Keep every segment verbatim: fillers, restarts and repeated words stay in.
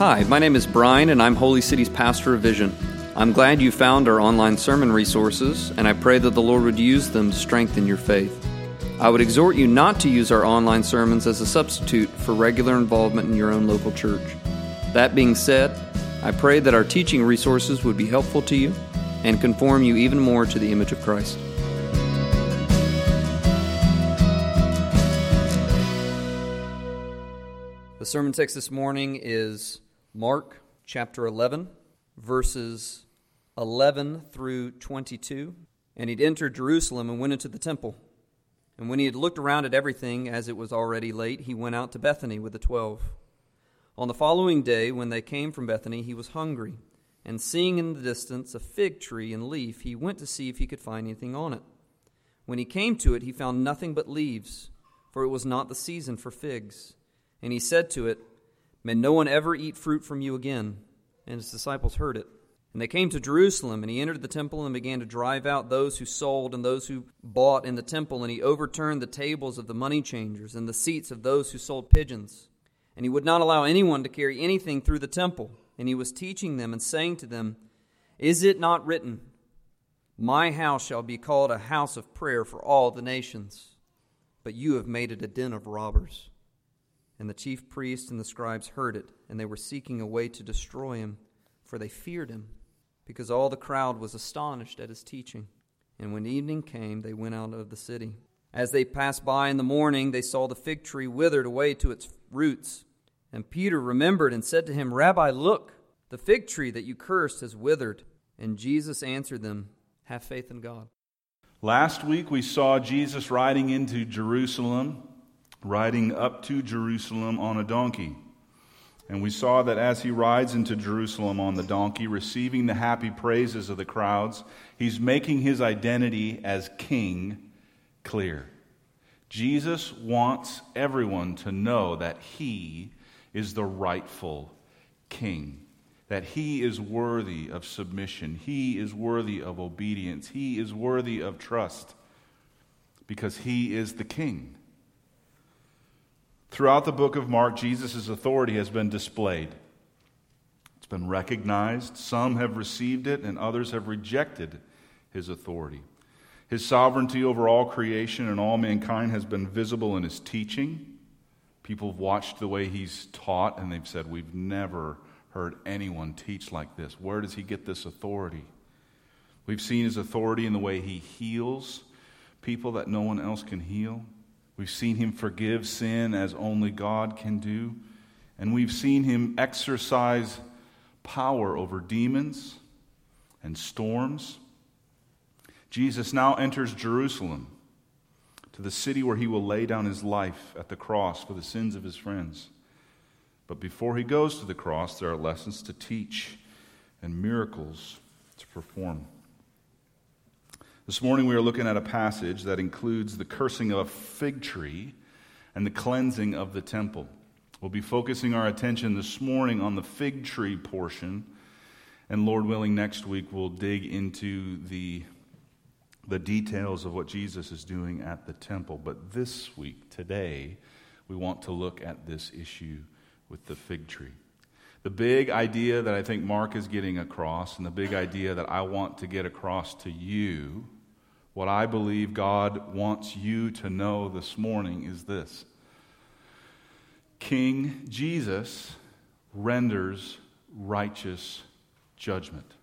Hi, my name is Brian, and I'm Holy City's pastor of Vision. I'm glad you found our online sermon resources, and I pray that the Lord would use them to strengthen your faith. I would exhort you not to use our online sermons as a substitute for regular involvement in your own local church. That being said, I pray that our teaching resources would be helpful to you and conform you even more to the image of Christ. The sermon text this morning is Mark chapter eleven, verses eleven through twenty-two. And he'd entered Jerusalem and went into the temple. And when he had looked around at everything, as it was already late, he went out to Bethany with the twelve. On the following day, when they came from Bethany, he was hungry. And seeing in the distance a fig tree and leaf, he went to see if he could find anything on it. When he came to it, he found nothing but leaves, for it was not the season for figs. And he said to it, "May no one ever eat fruit from you again." And his disciples heard it. And they came to Jerusalem, and he entered the temple and began to drive out those who sold and those who bought in the temple. And he overturned the tables of the money changers and the seats of those who sold pigeons. And he would not allow anyone to carry anything through the temple. And he was teaching them and saying to them, "Is it not written, 'My house shall be called a house of prayer for all the nations'? But you have made it a den of robbers." And the chief priests and the scribes heard it, and they were seeking a way to destroy him, for they feared him, because all the crowd was astonished at his teaching. And when evening came, they went out of the city. As they passed by in the morning, they saw the fig tree withered away to its roots. And Peter remembered and said to him, "Rabbi, look, the fig tree that you cursed has withered." And Jesus answered them, "Have faith in God." Last week we saw Jesus riding into Jerusalem, riding up to Jerusalem on a donkey. And we saw that as he rides into Jerusalem on the donkey, receiving the happy praises of the crowds, he's making his identity as king clear. Jesus wants everyone to know that he is the rightful king, that he is worthy of submission, he is worthy of obedience, he is worthy of trust, because he is the king. Throughout the book of Mark, Jesus' authority has been displayed. It's been recognized. Some have received it, and others have rejected his authority. His sovereignty over all creation and all mankind has been visible in his teaching. People have watched the way he's taught, and they've said, "We've never heard anyone teach like this. Where does he get this authority?" We've seen his authority in the way he heals people that no one else can heal. We've seen him forgive sin as only God can do. And we've seen him exercise power over demons and storms. Jesus now enters Jerusalem, to the city where he will lay down his life at the cross for the sins of his friends. But before he goes to the cross, there are lessons to teach and miracles to perform. This morning we are looking at a passage that includes the cursing of a fig tree and the cleansing of the temple. We'll be focusing our attention this morning on the fig tree portion, and Lord willing, next week we'll dig into the, the details of what Jesus is doing at the temple. But this week, today, we want to look at this issue with the fig tree. The big idea that I think Mark is getting across, and the big idea that I want to get across to you, what I believe God wants you to know this morning is this: King Jesus renders righteous judgment.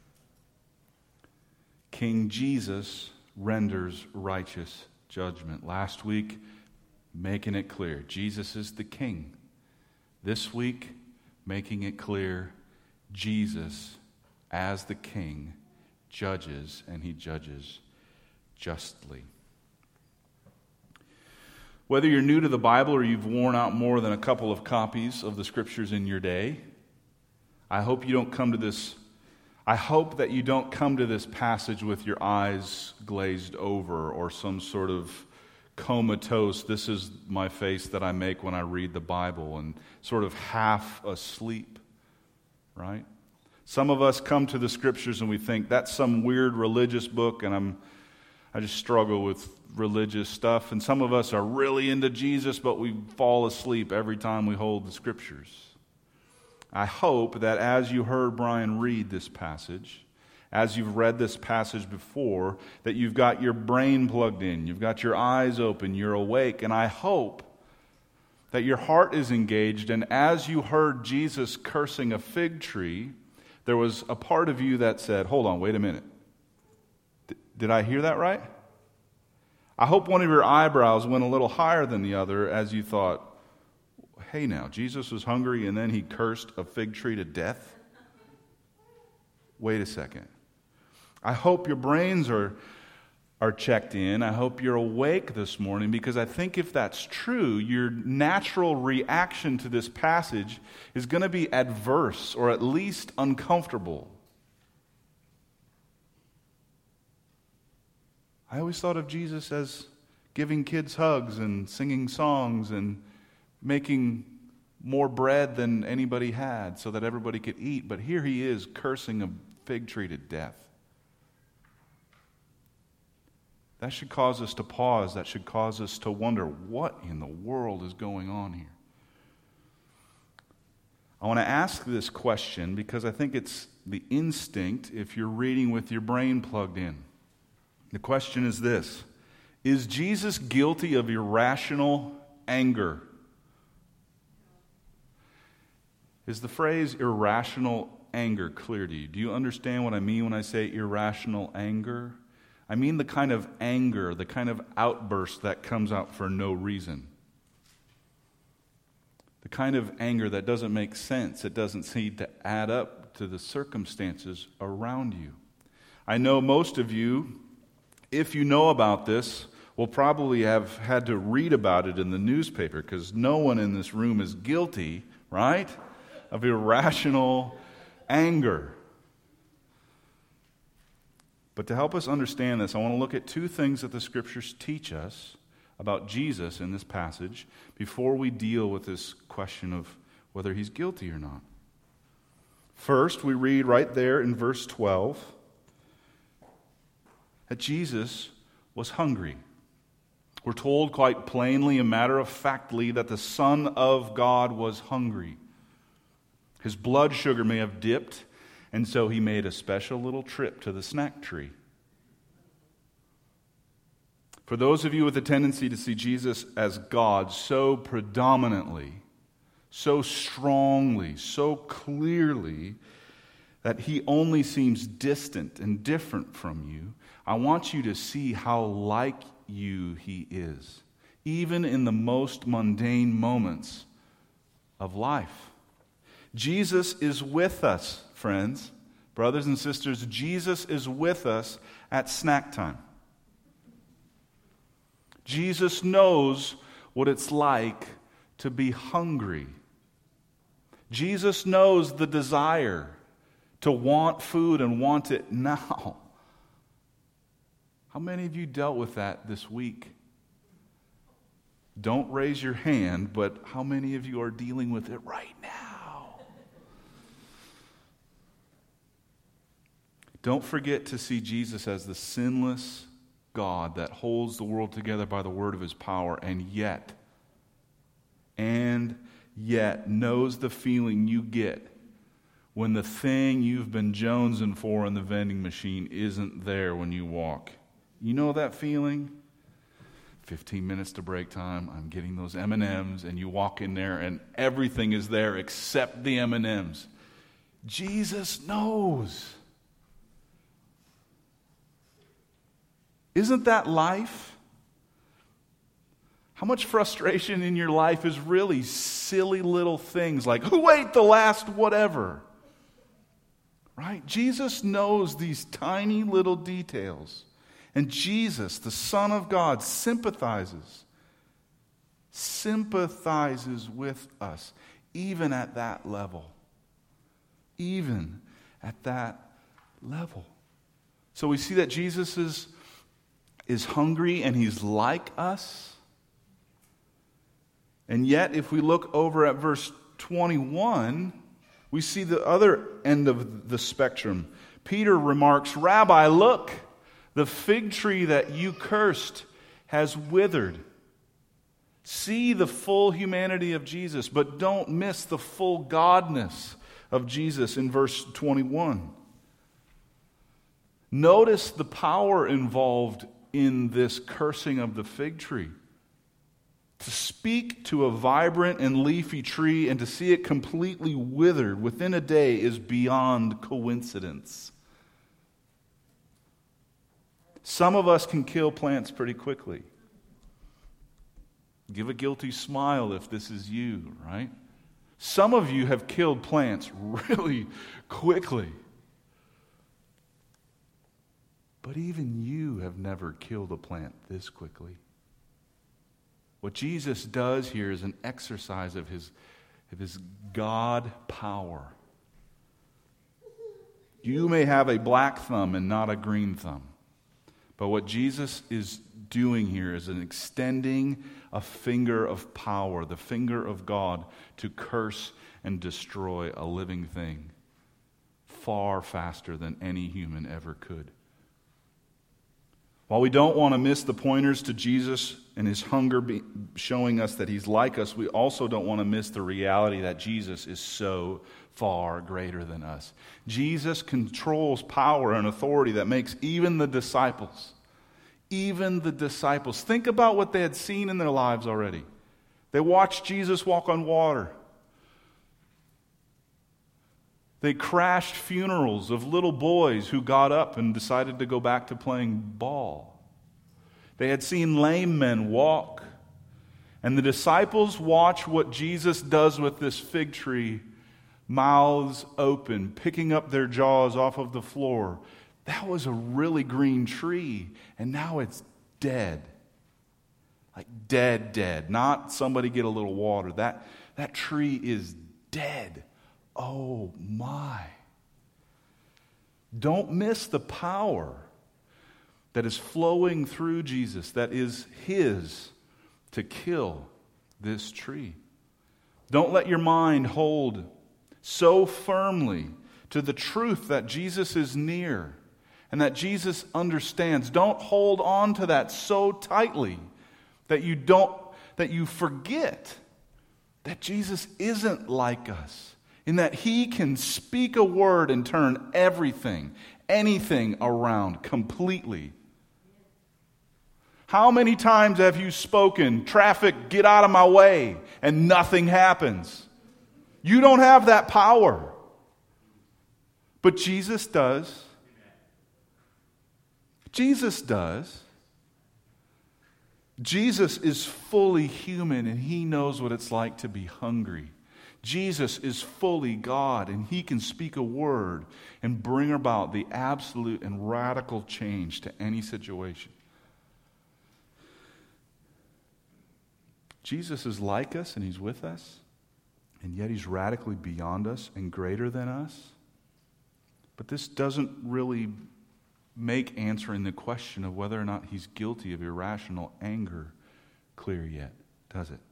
King Jesus renders righteous judgment. Last week, making it clear, Jesus is the king. This week, making it clear, Jesus, as the king, judges, and he judges justly. Whether you're new to the Bible or you've worn out more than a couple of copies of the scriptures in your day, I hope you don't come to this I hope that you don't come to this passage with your eyes glazed over or some sort of comatose, "this is my face that I make when I read the Bible," and sort of half asleep, right? Some of us come to the scriptures and we think that's some weird religious book, and I'm I just struggle with religious stuff. And some of us are really into Jesus, but we fall asleep every time we hold the scriptures. I hope that as you heard Brian read this passage, as you've read this passage before, that you've got your brain plugged in, you've got your eyes open, you're awake, and I hope that your heart is engaged, and as you heard Jesus cursing a fig tree, there was a part of you that said, hold on, wait a minute. D- did I hear that right? I hope one of your eyebrows went a little higher than the other as you thought, hey now, Jesus was hungry and then he cursed a fig tree to death? Wait a second. I hope your brains are, are checked in. I hope you're awake this morning, because I think if that's true, your natural reaction to this passage is going to be adverse, or at least uncomfortable. I always thought of Jesus as giving kids hugs and singing songs and making more bread than anybody had so that everybody could eat. But here he is cursing a fig tree to death. That should cause us to pause. That should cause us to wonder, what in the world is going on here? I want to ask this question because I think it's the instinct if you're reading with your brain plugged in. The question is this: is Jesus guilty of irrational anger? Is the phrase irrational anger clear to you? Do you understand what I mean when I say irrational anger? I mean the kind of anger, the kind of outburst that comes out for no reason. The kind of anger that doesn't make sense. It doesn't seem to add up to the circumstances around you. I know most of you, if you know about this, will probably have had to read about it in the newspaper, because no one in this room is guilty, right, of irrational anger. But to help us understand this, I want to look at two things that the Scriptures teach us about Jesus in this passage before we deal with this question of whether he's guilty or not. First, we read right there in verse twelve that Jesus was hungry. We're told quite plainly and matter-of-factly that the Son of God was hungry. His blood sugar may have dipped, and so he made a special little trip to the snack tree. For those of you with a tendency to see Jesus as God so predominantly, so strongly, so clearly, that he only seems distant and different from you, I want you to see how like you he is, even in the most mundane moments of life. Jesus is with us, friends, brothers and sisters. Jesus is with us at snack time. Jesus knows what it's like to be hungry. Jesus knows the desire to want food and want it now. How many of you dealt with that this week? Don't raise your hand, but how many of you are dealing with it right now? Don't forget to see Jesus as the sinless God that holds the world together by the word of his power, and yet, and yet knows the feeling you get when the thing you've been jonesing for in the vending machine isn't there when you walk. You know that feeling? fifteen minutes to break time, I'm getting those M and M's, and you walk in there and everything is there except the M and M's. Jesus knows. Isn't that life? How much frustration in your life is really silly little things like, who ate the last whatever? Right? Jesus knows these tiny little details. And Jesus, the Son of God, sympathizes, sympathizes with us, even at that level. Even at that level. So we see that Jesus is, is hungry and he's like us. And yet, if we look over at verse twenty-one, we see the other end of the spectrum. Peter remarks, Rabbi, look, the fig tree that you cursed has withered. See the full humanity of Jesus, but don't miss the full godness of Jesus in verse twenty-one. Notice the power involved in this cursing of the fig tree. To speak to a vibrant and leafy tree and to see it completely withered within a day is beyond coincidence. Some of us can kill plants pretty quickly. Give a guilty smile if this is you, right? Some of you have killed plants really quickly. But even you have never killed a plant this quickly. What Jesus does here is an exercise of his, of his God power. You may have a black thumb and not a green thumb. But what Jesus is doing here is an extending a finger of power, the finger of God, to curse and destroy a living thing far faster than any human ever could. While we don't want to miss the pointers to Jesus and his hunger be showing us that he's like us, we also don't want to miss the reality that Jesus is so far greater than us. Jesus controls power and authority that makes even the disciples, even the disciples, think about what they had seen in their lives already. They watched Jesus walk on water. They crashed funerals of little boys who got up and decided to go back to playing ball. They had seen lame men walk. And the disciples watch what Jesus does with this fig tree, mouths open, picking up their jaws off of the floor. That was a really green tree, and now it's dead. Like dead, dead. Not somebody get a little water. That, that tree is dead. Oh my. Don't miss the power that is flowing through Jesus, that is his to kill this tree. Don't let your mind hold so firmly to the truth that Jesus is near and that Jesus understands. Don't hold on to that so tightly that you don't that you forget that Jesus isn't like us. In that he can speak a word and turn everything, anything around completely. How many times have you spoken, traffic, get out of my way, and nothing happens? You don't have that power. But Jesus does. Jesus does. Jesus is fully human and he knows what it's like to be hungry. Jesus is fully God, and he can speak a word and bring about the absolute and radical change to any situation. Jesus is like us, and he's with us, and yet he's radically beyond us and greater than us. But this doesn't really make answering the question of whether or not he's guilty of irrational anger clear yet, does it?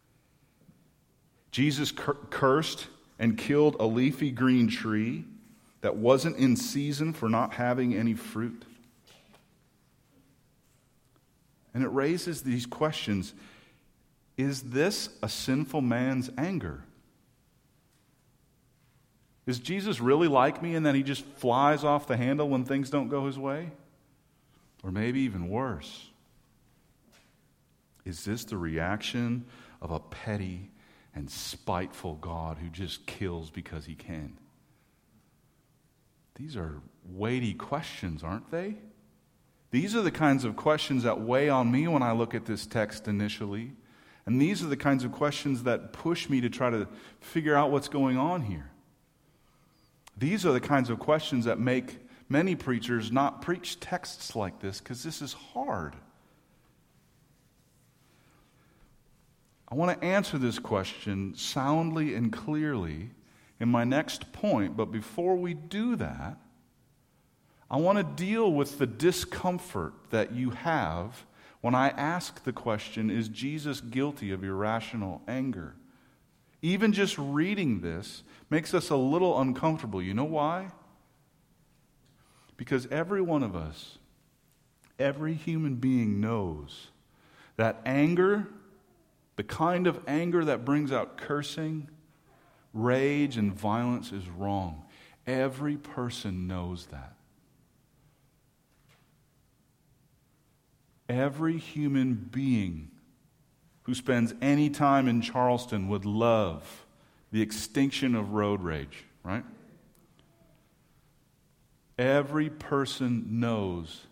Jesus cur- cursed and killed a leafy green tree that wasn't in season for not having any fruit. And it raises these questions. Is this a sinful man's anger? Is Jesus really like me in that he just flies off the handle when things don't go his way? Or maybe even worse, is this the reaction of a petty and spiteful God who just kills because he can? These are weighty questions, aren't they? These are the kinds of questions that weigh on me when I look at this text initially. And these are the kinds of questions that push me to try to figure out what's going on here. These are the kinds of questions that make many preachers not preach texts like this, because this is hard. I want to answer this question soundly and clearly in my next point, but before we do that, I want to deal with the discomfort that you have when I ask the question, is Jesus guilty of irrational anger? Even just reading this makes us a little uncomfortable. You know why? Because every one of us, every human being knows that anger, the kind of anger that brings out cursing, Rage and violence is wrong. Every person knows that. Every human being who spends any time in Charleston would love the extinction of road rage, right? Every person knows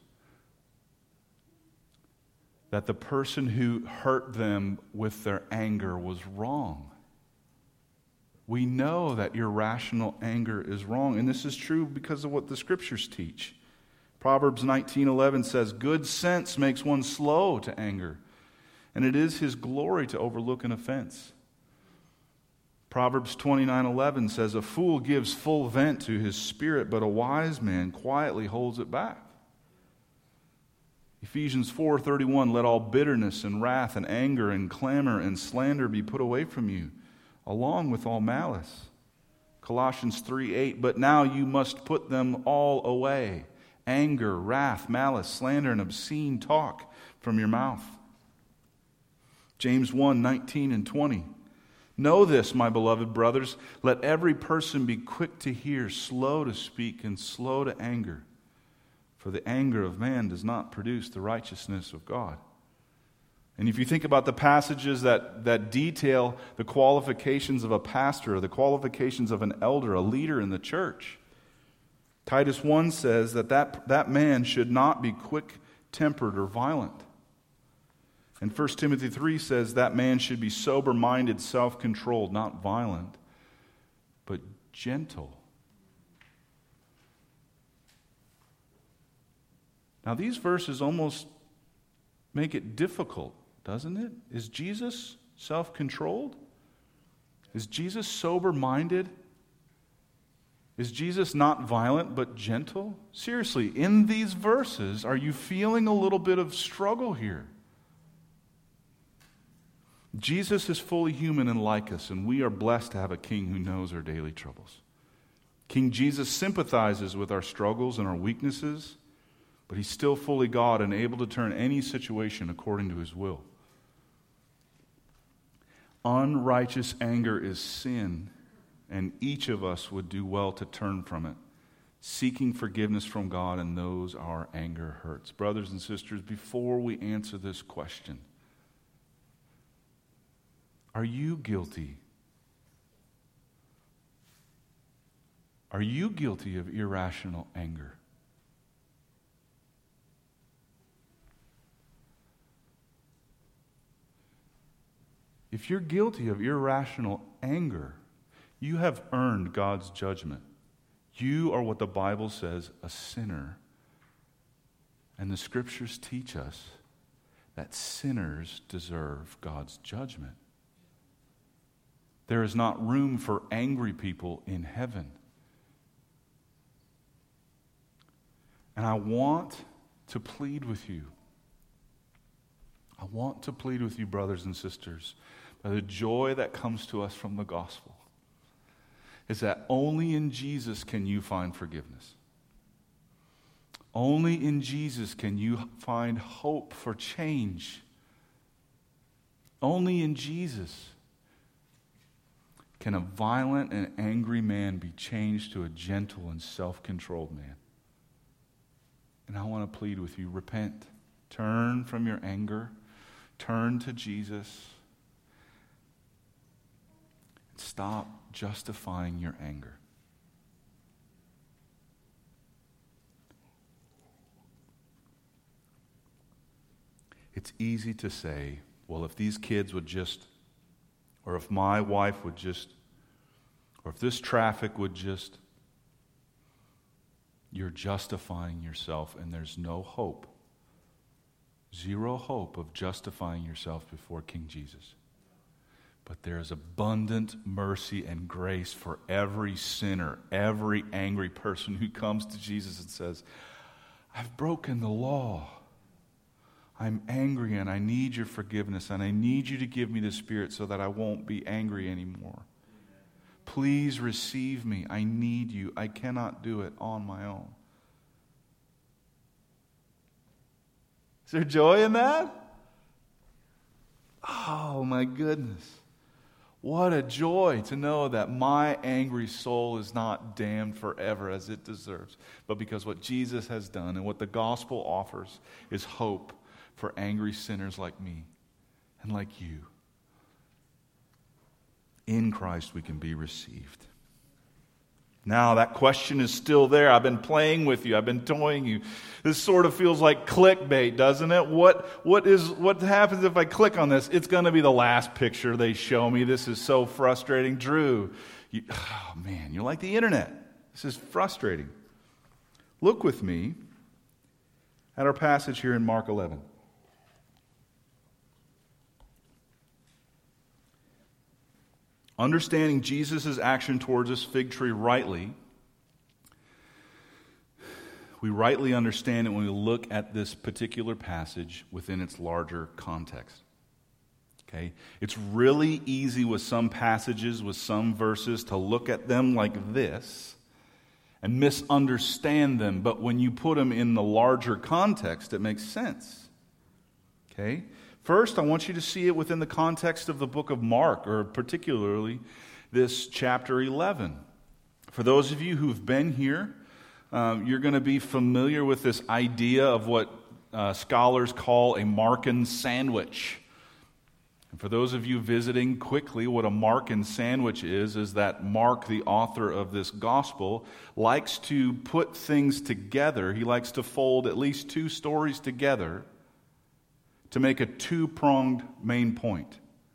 that the person who hurt them with their anger was wrong. We know that irrational anger is wrong, and this is true because of what the Scriptures teach. Proverbs nineteen eleven says, "Good sense makes one slow to anger, and it is his glory to overlook an offense." Proverbs twenty-nine eleven says, "A fool gives full vent to his spirit, but a wise man quietly holds it back." Ephesians four thirty-one, "Let all bitterness and wrath and anger and clamor and slander be put away from you, along with all malice." Colossians three eight, "But now you must put them all away, anger, wrath, malice, slander, and obscene talk from your mouth." James one nineteen and twenty, "Know this, my beloved brothers, let every person be quick to hear, slow to speak, and slow to anger. For the anger of man does not produce the righteousness of God." And if you think about the passages that, that detail the qualifications of a pastor, or the qualifications of an elder, a leader in the church, Titus one says that that, that man should not be quick-tempered or violent. And First Timothy three says that man should be sober-minded, self-controlled, not violent, but gentle. Now these verses almost make it difficult, doesn't it? Is Jesus self-controlled? Is Jesus sober-minded? Is Jesus not violent but gentle? Seriously, in these verses, are you feeling a little bit of struggle here? Jesus is fully human and like us, and we are blessed to have a king who knows our daily troubles. King Jesus sympathizes with our struggles and our weaknesses, but he's still fully God and able to turn any situation according to his will. Unrighteous anger is sin, and each of us would do well to turn from it, seeking forgiveness from God and those our anger hurts. Brothers and sisters, before we answer this question, are you guilty? Are you guilty of irrational anger? If you're guilty of irrational anger, you have earned God's judgment. You are what the Bible says, a sinner. And the Scriptures teach us that sinners deserve God's judgment. There is not room for angry people in heaven. And I want to plead with you. I want to plead with you, brothers and sisters, by the joy that comes to us from the gospel, is that only in Jesus can you find forgiveness. Only in Jesus can you find hope for change. Only in Jesus can a violent and angry man be changed to a gentle and self-controlled man. And I want to plead with you, repent. Turn from your anger. Turn to Jesus. Stop justifying your anger. It's easy to say, well, if these kids would just, or if my wife would just, or if this traffic would just, you're justifying yourself, and there's no hope, zero hope of justifying yourself before King Jesus. But there is abundant mercy and grace for every sinner, every angry person who comes to Jesus and says, I've broken the law. I'm angry and I need your forgiveness, and I need you to give me the Spirit so that I won't be angry anymore. Please receive me. I need you. I cannot do it on my own. Is there joy in that? Oh, my goodness. What a joy to know that my angry soul is not damned forever as it deserves, but because what Jesus has done and what the gospel offers is hope for angry sinners like me and like you. In Christ we can be received. Now, that question is still there. I've been playing with you. I've been toying you. This sort of feels like clickbait, doesn't it? What, what, is, what happens if I click on this? It's going to be the last picture they show me. This is so frustrating. Drew, you, oh man, you're like the internet. This is frustrating. Look with me at our passage here in Mark eleven. Understanding Jesus' action towards this fig tree rightly, we rightly understand it when we look at this particular passage within its larger context. Okay? It's really easy with some passages, with some verses, to look at them like this and misunderstand them. But when you put them in the larger context, it makes sense. Okay? First, I want you to see it within the context of the book of Mark, or particularly this chapter eleven. For those of you who've been here, um, you're going to be familiar with this idea of what uh, scholars call a Markan sandwich. And for those of you visiting quickly, what a Markan sandwich is, is that Mark, the author of this gospel, likes to put things together. He likes to fold at least two stories together to make a two-pronged main point.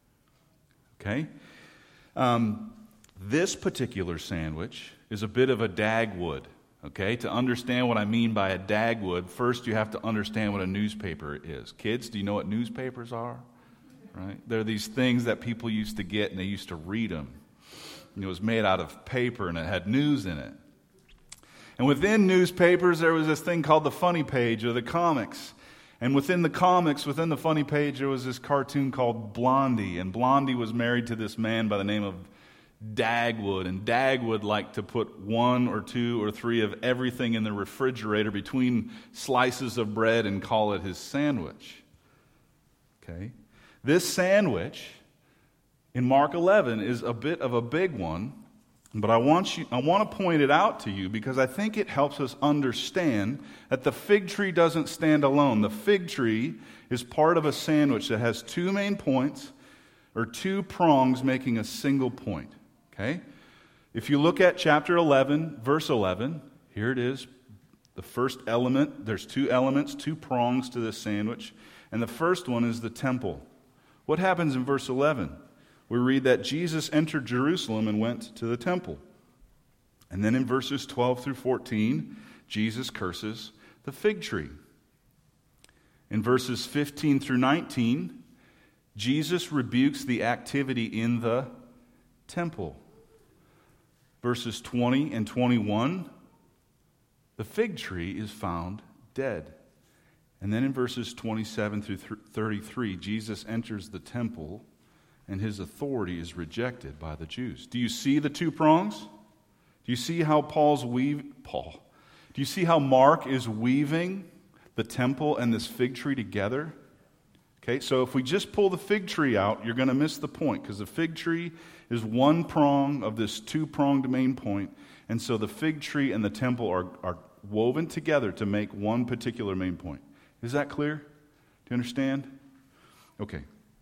Okay? Um, this particular sandwich is a bit of a Dagwood. Okay? To understand what I mean by a Dagwood, first you have to understand what a newspaper is. Kids, do you know what newspapers are? Right? They're these things that people used to get and they used to read them. And it was made out of paper and it had news in it. And within newspapers there was this thing called the funny page or the comics. And within the comics, within the funny page, there was this cartoon called Blondie. And Blondie was married to this man by the name of Dagwood. And Dagwood liked to put one or two or three of everything in the refrigerator between slices of bread and call it his sandwich. Okay? This sandwich in Mark eleven is a bit of a big one. But I want you, I want to point it out to you because I think it helps us understand that the fig tree doesn't stand alone. The fig tree is part of a sandwich that has two main points or two prongs making a single point. Okay? If you look at chapter eleven, verse eleven, here it is. The first element, there's two elements, two prongs to this sandwich. And the first one is the temple. What happens in verse eleven? We read that Jesus entered Jerusalem and went to the temple. And then in verses twelve through fourteen, Jesus curses the fig tree. In verses fifteen through nineteen, Jesus rebukes the activity in the temple. Verses twenty and twenty-one, the fig tree is found dead. And then in verses twenty-seven through thirty-three, Jesus enters the temple and his authority is rejected by the Jews. Do you see the two prongs? Do you see how Paul's weave Paul? Do you see how Mark is weaving the temple and this fig tree together? Okay, so if we just pull the fig tree out, you're going to miss the point because the fig tree is one prong of this two-pronged main point, and so the fig tree and the temple are, are woven together to make one particular main point. Is that clear? Do you understand? Okay.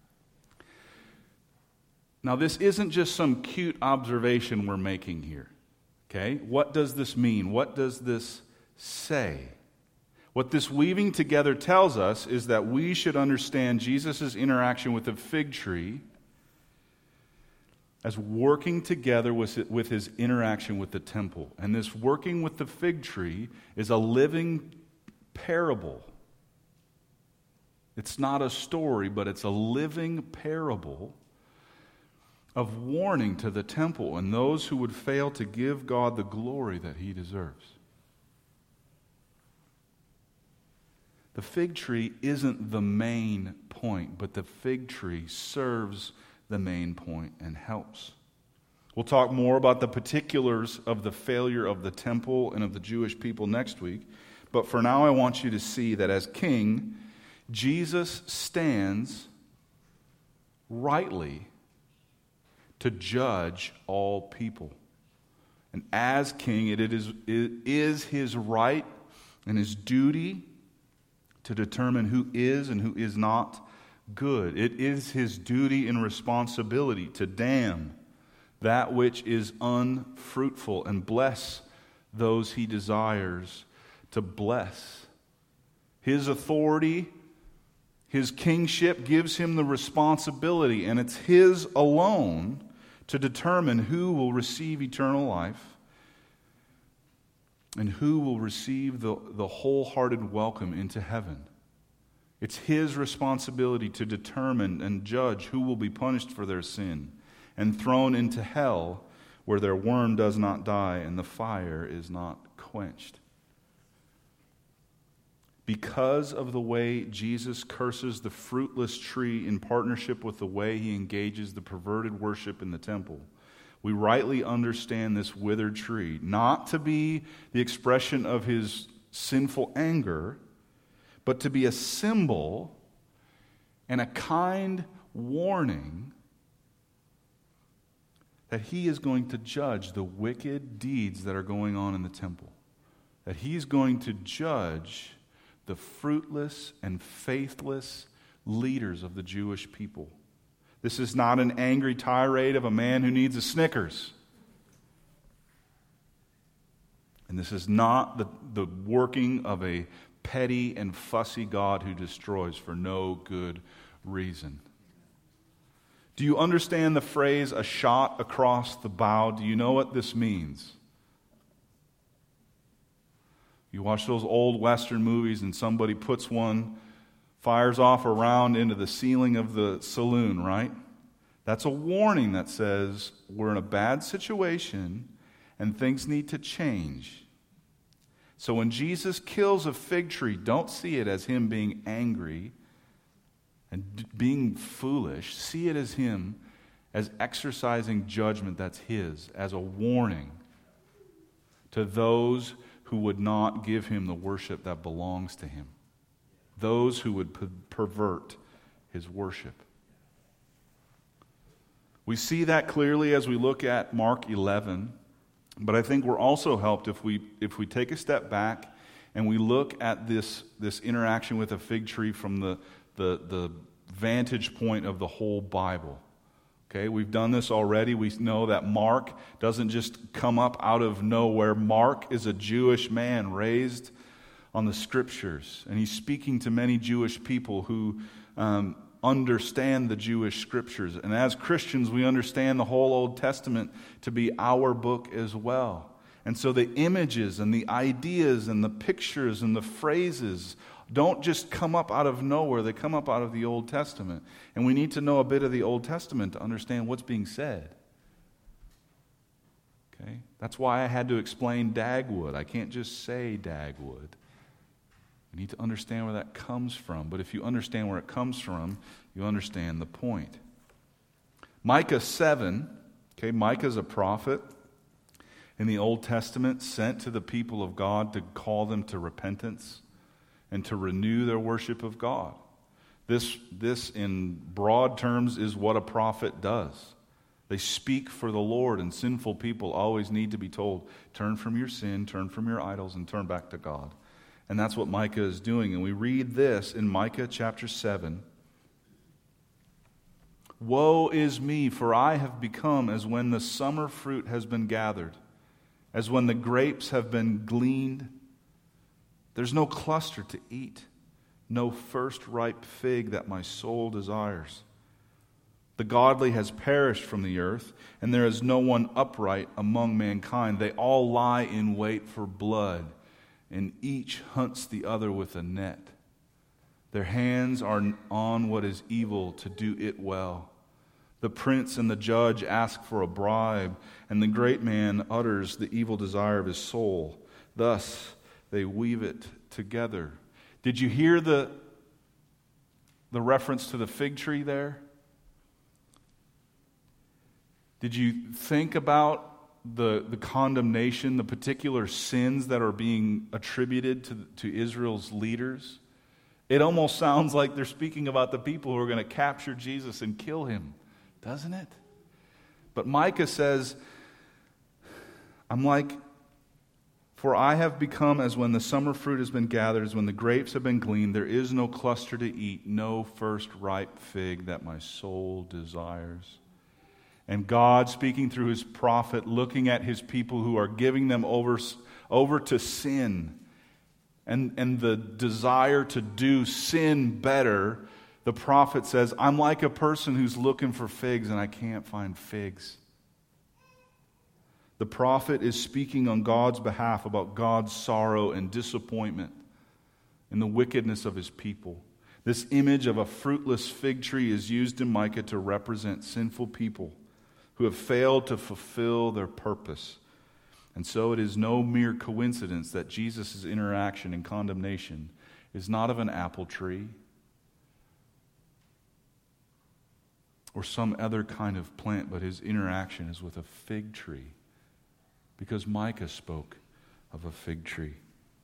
Now, this isn't just some cute observation we're making here. Okay? What does this mean? What does this say? What this weaving together tells us is that we should understand Jesus' interaction with the fig tree as working together with, with his interaction with the temple. And this working with the fig tree is a living parable. It's not a story, but it's a living parable of warning to the temple and those who would fail to give God the glory that he deserves. The fig tree isn't the main point, but the fig tree serves the main point and helps. We'll talk more about the particulars of the failure of the temple and of the Jewish people next week, but for now I want you to see that as king, Jesus stands rightly to judge all people. And as king, it is, it is his right and his duty to determine who is and who is not good. It is his duty and responsibility to damn that which is unfruitful and bless those he desires to bless. His authority, his kingship gives him the responsibility, and it's his alone to determine who will receive eternal life and who will receive the, the wholehearted welcome into heaven. It's his responsibility to determine and judge who will be punished for their sin and thrown into hell, where their worm does not die and the fire is not quenched. Because of the way Jesus curses the fruitless tree in partnership with the way he engages the perverted worship in the temple, we rightly understand this withered tree not to be the expression of his sinful anger, but to be a symbol and a kind warning that he is going to judge the wicked deeds that are going on in the temple. That he's going to judge the fruitless and faithless leaders of the Jewish people. This is not an angry tirade of a man who needs a Snickers. And this is not the, the working of a petty and fussy God who destroys for no good reason. Do you understand the phrase, a shot across the bow? Do you know what this means? You watch those old Western movies and somebody puts one, fires off a round into the ceiling of the saloon, right? That's a warning that says we're in a bad situation and things need to change. So when Jesus kills a fig tree, don't see it as him being angry and being foolish. See it as him as exercising judgment that's his, as a warning to those who would not give him the worship that belongs to him. Those who would per- pervert his worship. We see that clearly as we look at Mark eleven, but I think we're also helped if we if we take a step back and we look at this, this interaction with a fig tree from the, the, the vantage point of the whole Bible. Okay, we've done this already. We know that Mark doesn't just come up out of nowhere. Mark is a Jewish man raised on the Scriptures, and he's speaking to many Jewish people who um, understand the Jewish Scriptures. And as Christians, we understand the whole Old Testament to be our book as well. And so the images and the ideas and the pictures and the phrases don't just come up out of nowhere. They come up out of the Old Testament. And we need to know a bit of the Old Testament to understand what's being said. Okay? That's why I had to explain Dagwood. I can't just say Dagwood. You need to understand where that comes from. But if you understand where it comes from, you understand the point. Micah seven, okay, Micah's a prophet in the Old Testament sent to the people of God to call them to repentance and to renew their worship of God. This, this, in broad terms, is what a prophet does. They speak for the Lord, and sinful people always need to be told, turn from your sin, turn from your idols, and turn back to God. And that's what Micah is doing. And we read this in Micah chapter seven. Woe is me, for I have become as when the summer fruit has been gathered, as when the grapes have been gleaned. There's no cluster to eat, no first ripe fig that my soul desires. The godly has perished from the earth, and there is no one upright among mankind. They all lie in wait for blood, and each hunts the other with a net. Their hands are on what is evil to do it well. The prince and the judge ask for a bribe, and the great man utters the evil desire of his soul. Thus they weave it together. Did you hear the, the reference to the fig tree there? Did you think about the, the condemnation, the particular sins that are being attributed to, to Israel's leaders? It almost sounds like they're speaking about the people who are going to capture Jesus and kill him, doesn't it? But Micah says, I'm like, for I have become as when the summer fruit has been gathered, as when the grapes have been gleaned. There is no cluster to eat, no first ripe fig that my soul desires. And God, speaking through his prophet, looking at his people who are giving them over, over to sin and, and the desire to do sin better, the prophet says, I'm like a person who's looking for figs and I can't find figs. The prophet is speaking on God's behalf about God's sorrow and disappointment in the wickedness of his people. This image of a fruitless fig tree is used in Micah to represent sinful people who have failed to fulfill their purpose. And so it is no mere coincidence that Jesus' interaction and condemnation is not of an apple tree or some other kind of plant, but his interaction is with a fig tree, because Micah spoke of a fig tree.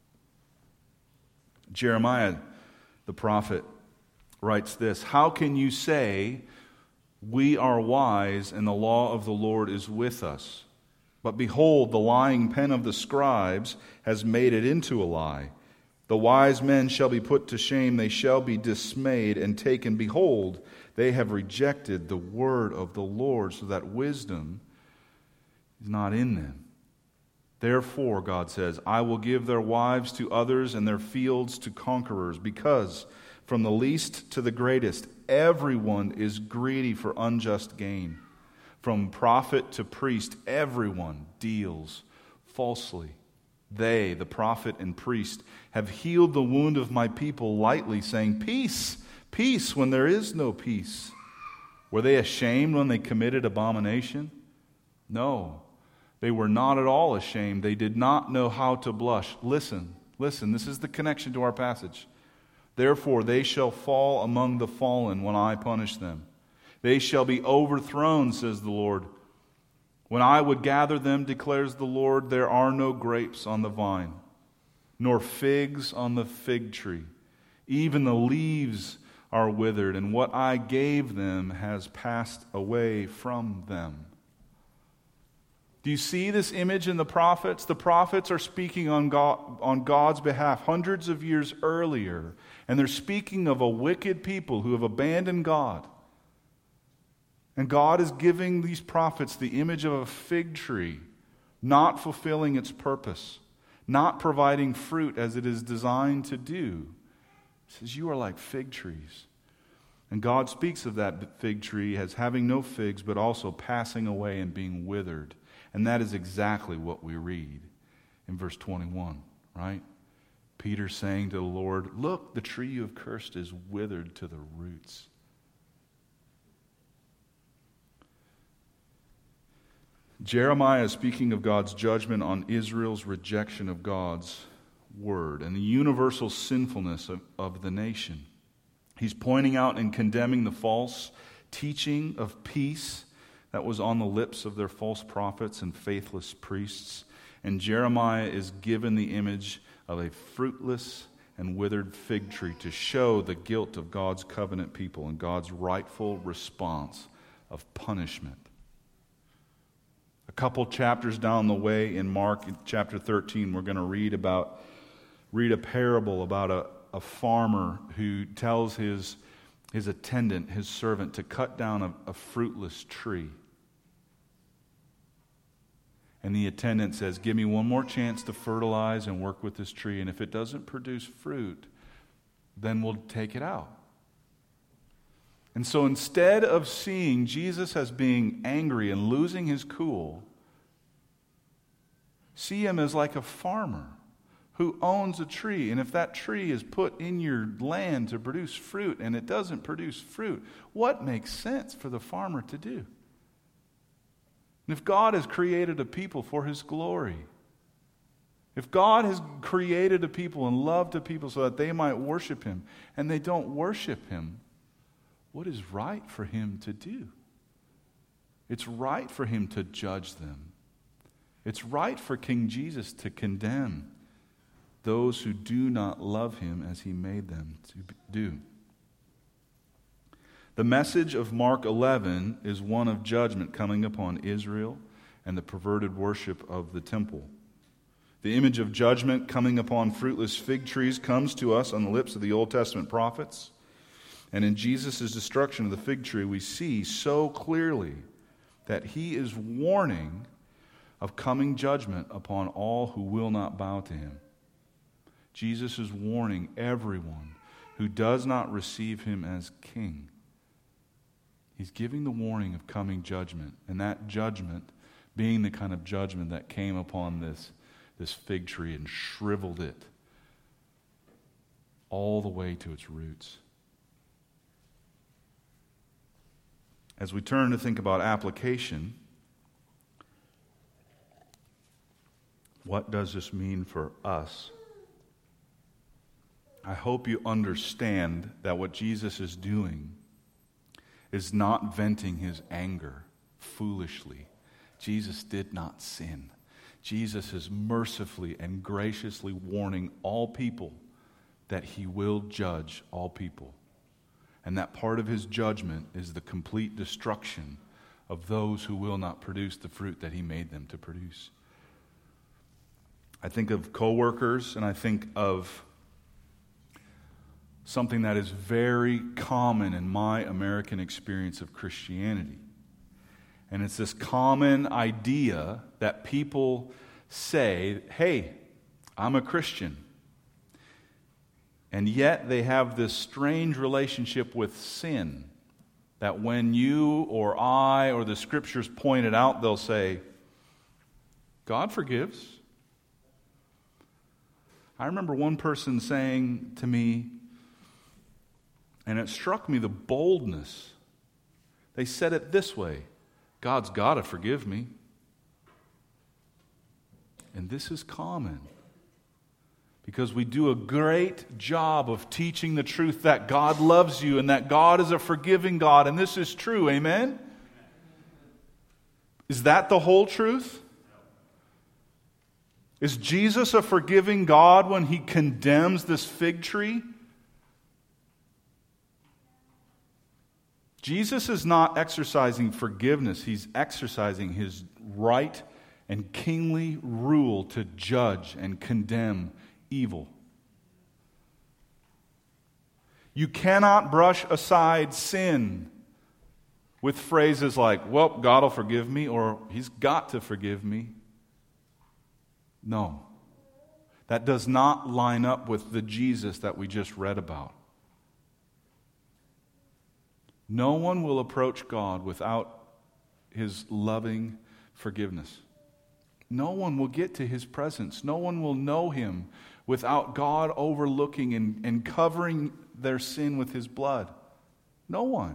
Jeremiah, the prophet, writes this, how can you say, we are wise and the law of the Lord is with us? But behold, the lying pen of the scribes has made it into a lie. The wise men shall be put to shame, they shall be dismayed and taken. Behold, they have rejected the word of the Lord, so that wisdom is not in them. Therefore, God says, I will give their wives to others and their fields to conquerors, because from the least to the greatest, everyone is greedy for unjust gain. From prophet to priest, everyone deals falsely. They, the prophet and priest, have healed the wound of my people lightly, saying, peace, peace, when there is no peace. Were they ashamed when they committed abomination? No, they were not at all ashamed. They did not know how to blush. Listen, listen, this is the connection to our passage. Therefore, they shall fall among the fallen when I punish them. They shall be overthrown, says the Lord. When I would gather them, declares the Lord, there are no grapes on the vine, nor figs on the fig tree. Even the leaves are withered, and what I gave them has passed away from them. Do you see this image in the prophets? The prophets are speaking on God, on God's behalf hundreds of years earlier, and they're speaking of a wicked people who have abandoned God. And God is giving these prophets the image of a fig tree, not fulfilling its purpose, not providing fruit as it is designed to do. He says, you are like fig trees. And God speaks of that fig tree as having no figs, but also passing away and being withered. And that is exactly what we read in verse twenty-one, right? Peter saying to the Lord, look, the tree you have cursed is withered to the roots. Jeremiah is speaking of God's judgment on Israel's rejection of God's word and the universal sinfulness of, of the nation. He's pointing out and condemning the false teaching of peace that was on the lips of their false prophets and faithless priests. And Jeremiah is given the image of a fruitless and withered fig tree to show the guilt of God's covenant people and God's rightful response of punishment. A couple chapters down the way in Mark chapter thirteen, we're going to read about read a parable about a, a farmer who tells his, his attendant, his servant, to cut down a, a fruitless tree. And the attendant says, give me one more chance to fertilize and work with this tree, and if it doesn't produce fruit, then we'll take it out. And so instead of seeing Jesus as being angry and losing his cool, see him as like a farmer who owns a tree. And if that tree is put in your land to produce fruit and it doesn't produce fruit, what makes sense for the farmer to do? And if God has created a people for his glory, if God has created a people and loved a people so that they might worship him, and they don't worship him, what is right for him to do? It's right for him to judge them. It's right for King Jesus to condemn those who do not love him as he made them to do. The message of Mark eleven is one of judgment coming upon Israel and the perverted worship of the temple. The image of judgment coming upon fruitless fig trees comes to us on the lips of the Old Testament prophets. And in Jesus' destruction of the fig tree, we see so clearly that he is warning of coming judgment upon all who will not bow to him. Jesus is warning everyone who does not receive him as king. He's giving the warning of coming judgment, and that judgment being the kind of judgment that came upon this, this fig tree and shriveled it all the way to its roots. As we turn to think about application, what does this mean for us? I hope you understand that what Jesus is doing is not venting his anger foolishly. Jesus did not sin. Jesus is mercifully and graciously warning all people that he will judge all people. And that part of his judgment is the complete destruction of those who will not produce the fruit that he made them to produce. I think of coworkers, and I think of something that is very common in my American experience of Christianity. And it's this common idea that people say, hey, I'm a Christian. And yet they have this strange relationship with sin that when you or I or the Scriptures point it out, they'll say, God forgives. I remember one person saying to me, and it struck me the boldness. They said it this way, God's got to forgive me. And this is common because we do a great job of teaching the truth that God loves you and that God is a forgiving God, and this is true, amen? Is that the whole truth? Is Jesus a forgiving God when he condemns this fig tree? Jesus is not exercising forgiveness. He's exercising his right and kingly rule to judge and condemn evil. You cannot brush aside sin with phrases like, well, God will forgive me, or he's got to forgive me. No. That does not line up with the Jesus that we just read about. No one will approach God without his loving forgiveness. No one will get to his presence. No one will know him without God overlooking and, and covering their sin with his blood. No one.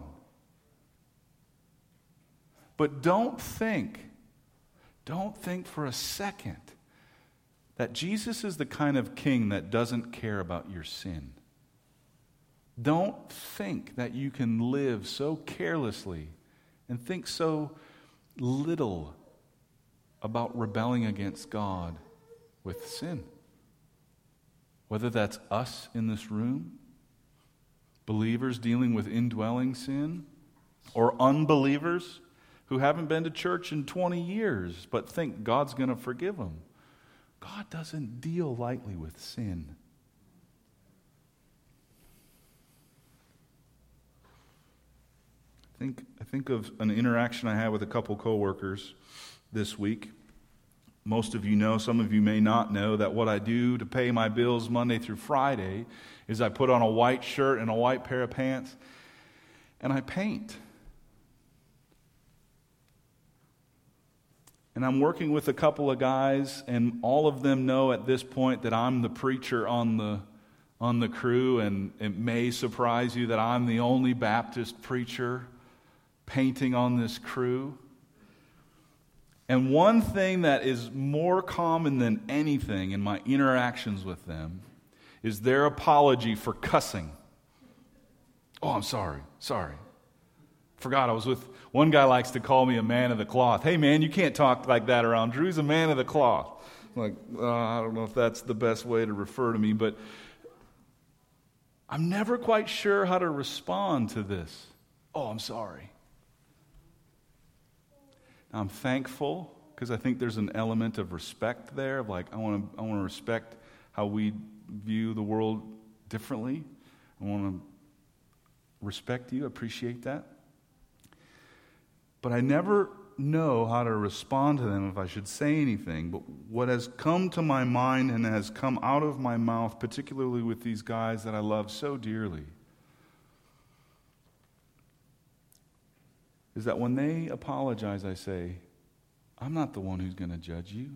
But don't think, don't think for a second that Jesus is the kind of king that doesn't care about your sin. Don't think that you can live so carelessly and think so little about rebelling against God with sin. Whether that's us in this room, believers dealing with indwelling sin, or unbelievers who haven't been to church in twenty years but think God's going to forgive them. God doesn't deal lightly with sin. I think, I think of an interaction I had with a couple coworkers this week. Most of you know, some of you may not know, that what I do to pay my bills Monday through Friday is I put on a white shirt and a white pair of pants, and I paint. And I'm working with a couple of guys, and all of them know at this point that I'm the preacher on the on the crew, and it may surprise you that I'm the only Baptist preacher painting on this crew. And one thing that is more common than anything in my interactions with them is their apology for cussing. Oh, I'm sorry, sorry. Forgot I was with, one guy likes to call me a man of the cloth. Hey man, you can't talk like that around Drew's a man of the cloth. I'm like, uh, I don't know if that's the best way to refer to me, but I'm never quite sure how to respond to this. Oh, I'm sorry. Now, I'm thankful because I think there's an element of respect there, of like, I want to I want to respect how we view the world differently. I want to respect you, appreciate that. But I never know how to respond to them if I should say anything. But what has come to my mind and has come out of my mouth, particularly with these guys that I love so dearly, is that when they apologize, I say, I'm not the one who's going to judge you.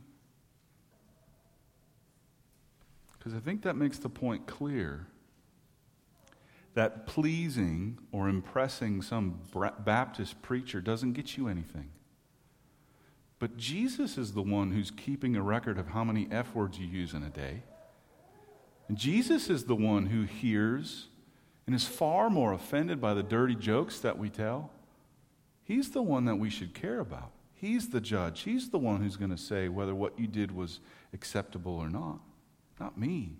Because I think that makes the point clear that pleasing or impressing some Baptist preacher doesn't get you anything. But Jesus is the one who's keeping a record of how many F words you use in a day. And Jesus is the one who hears and is far more offended by the dirty jokes that we tell. He's the one that we should care about. He's the judge. He's the one who's going to say whether what you did was acceptable or not, not me.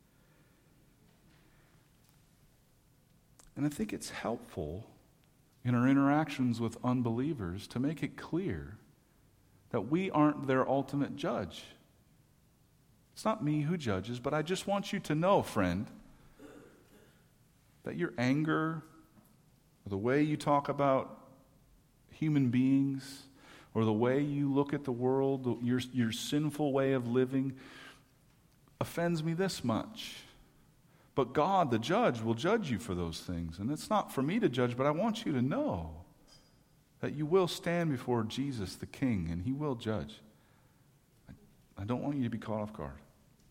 And I think it's helpful in our interactions with unbelievers to make it clear that we aren't their ultimate judge. It's not me who judges, but I just want you to know, friend, that your anger, or the way you talk about human beings, or the way you look at the world, your, your sinful way of living, offends me this much. But God, the judge, will judge you for those things. And it's not for me to judge, but I want you to know that you will stand before Jesus, the King, and He will judge. I don't want you to be caught off guard.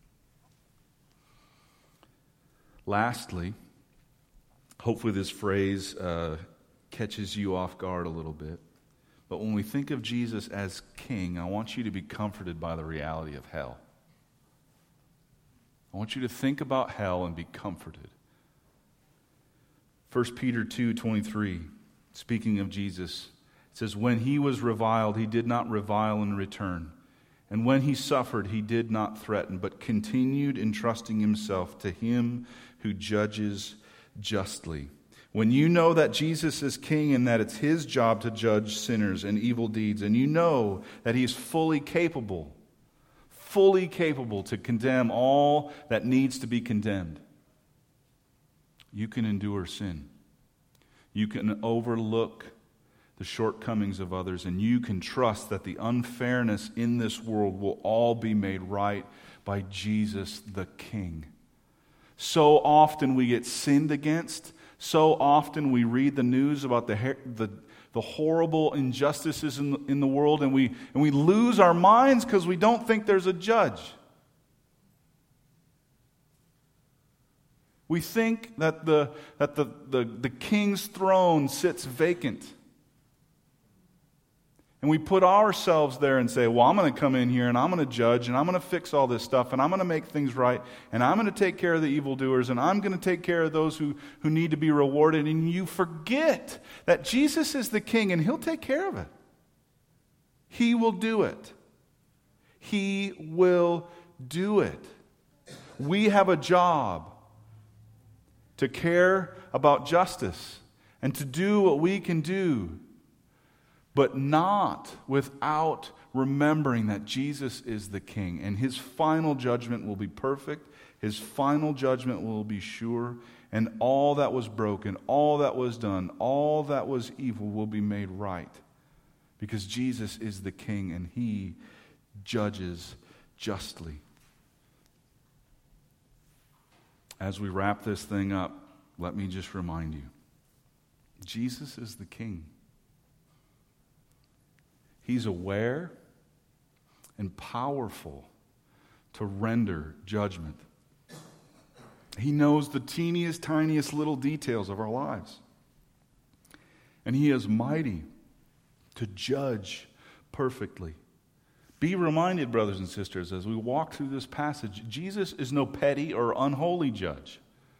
Lastly, hopefully this phrase uh, catches you off guard a little bit. But when we think of Jesus as King, I want you to be comforted by the reality of hell. I want you to think about hell and be comforted. First Peter two twenty-three, speaking of Jesus, it says, when He was reviled, He did not revile in return. And when He suffered, He did not threaten, but continued entrusting Himself to Him who judges justly. When you know that Jesus is King and that it's His job to judge sinners and evil deeds, and you know that He's fully capable, fully capable to condemn all that needs to be condemned, you can endure sin. You can overlook the shortcomings of others, and you can trust that the unfairness in this world will all be made right by Jesus the King. So often we get sinned against. So often we read the news about the the, the horrible injustices in the, in the world, and we and we lose our minds because we don't think there's a judge. We think that the that the, the, the king's throne sits vacant. And we put ourselves there and say, well, I'm going to come in here and I'm going to judge and I'm going to fix all this stuff and I'm going to make things right and I'm going to take care of the evildoers and I'm going to take care of those who, who need to be rewarded. And you forget that Jesus is the King and He'll take care of it. He will do it. He will do it. We have a job to care about justice and to do what we can do, but not without remembering that Jesus is the King. And His final judgment will be perfect. His final judgment will be sure. And all that was broken, all that was done, all that was evil will be made right. Because Jesus is the King and He judges justly. As we wrap this thing up, let me just remind you, Jesus is the King. He's aware and powerful to render judgment. He knows the teeniest, tiniest little details of our lives. And He is mighty to judge perfectly. Be reminded, brothers and sisters, as we walk through this passage, Jesus is no petty or unholy judge.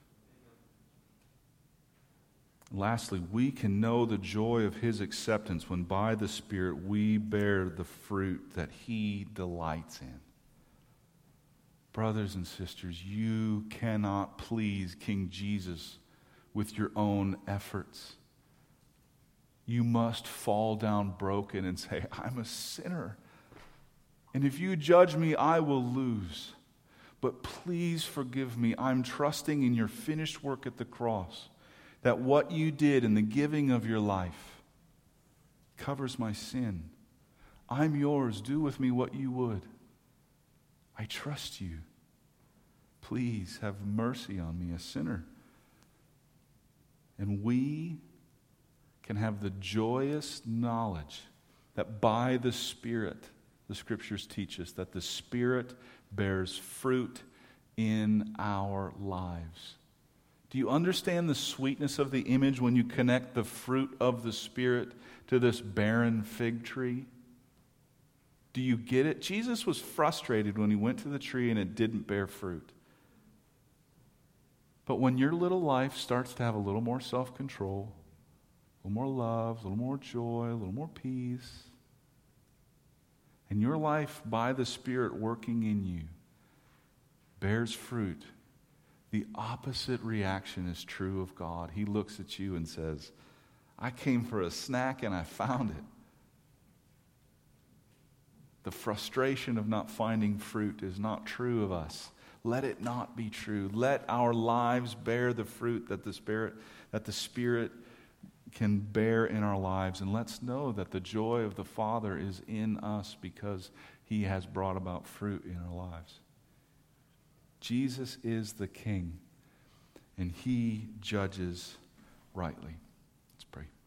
Lastly, we can know the joy of His acceptance when by the Spirit we bear the fruit that He delights in. Brothers and sisters, you cannot please King Jesus with your own efforts. you must fall down broken and say, I'm a sinner. And if you judge me, I will lose. But please forgive me. I'm trusting in your finished work at the cross, that what you did in the giving of your life covers my sin. I'm yours. Do with me what you would. I trust you. Please have mercy on me, a sinner. And we can have the joyous knowledge that by the Spirit, the Scriptures teach us, that the Spirit bears fruit in our lives. Do you understand the sweetness of the image when you connect the fruit of the Spirit to this barren fig tree? Do you get it? Jesus was frustrated when he went to the tree and it didn't bear fruit. But when your little life starts to have a little more self-control, a little more love, a little more joy, a little more peace, and your life by the Spirit working in you bears fruit, the opposite reaction is true of God. He looks at you and says, I came for a snack and I found it. The frustration of not finding fruit is not true of us. Let it not be true. Let our lives bear the fruit that the Spirit, that the Spirit can bear in our lives. And let's know that the joy of the Father is in us because He has brought about fruit in our lives. Jesus is the King, and He judges rightly. Let's pray.